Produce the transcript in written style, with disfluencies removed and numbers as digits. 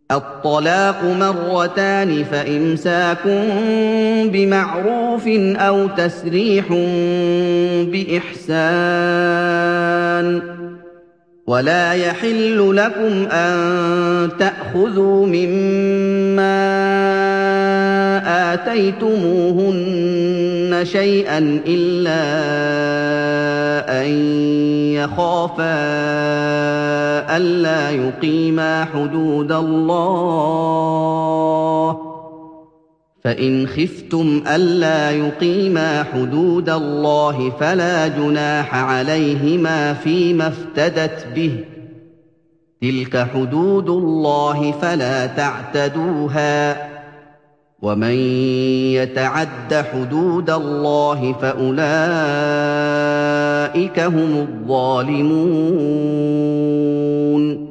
الطلاق مرتان فإمساك بمعروف أو تسريح بإحسان ولا يحل لكم أن تأخذوا مما آتيتموهن شيئا إلا أن يخافا ألا يقيما حدود الله فإن خفتم ألا يقيما حدود الله فلا جناح عليهما فيما افتدت به تلك حدود الله فلا تعتدوها ومن يتعد حدود الله فأولئك هم الظالمون